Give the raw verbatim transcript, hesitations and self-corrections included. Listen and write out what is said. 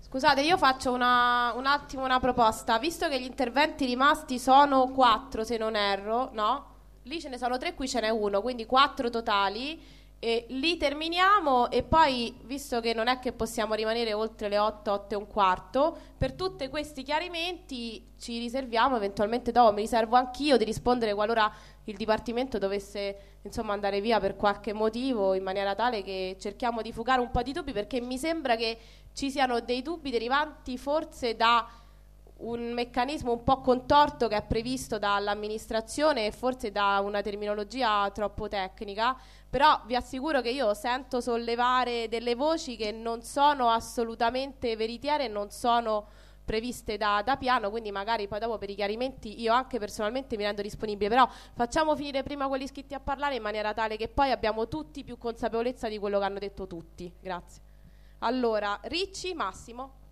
Scusate, io faccio una, un attimo una proposta. Visto che gli interventi rimasti sono quattro, se non erro, no? Lì ce ne sono tre, qui ce n'è uno, quindi quattro totali. E lì terminiamo e poi, visto che non è che possiamo rimanere oltre le otto, otto e un quarto, per tutti questi chiarimenti ci riserviamo eventualmente dopo, mi riservo anch'io di rispondere qualora il Dipartimento dovesse insomma andare via per qualche motivo, in maniera tale che cerchiamo di fugare un po' di dubbi, perché mi sembra che ci siano dei dubbi derivanti forse da un meccanismo un po' contorto che è previsto dall'amministrazione e forse da una terminologia troppo tecnica. Però vi assicuro che io sento sollevare delle voci che non sono assolutamente veritiere e non sono previste da, da piano, quindi magari poi dopo per i chiarimenti io anche personalmente mi rendo disponibile, però facciamo finire prima quelli iscritti a parlare in maniera tale che poi abbiamo tutti più consapevolezza di quello che hanno detto tutti. Grazie. Allora, Ricci, Massimo.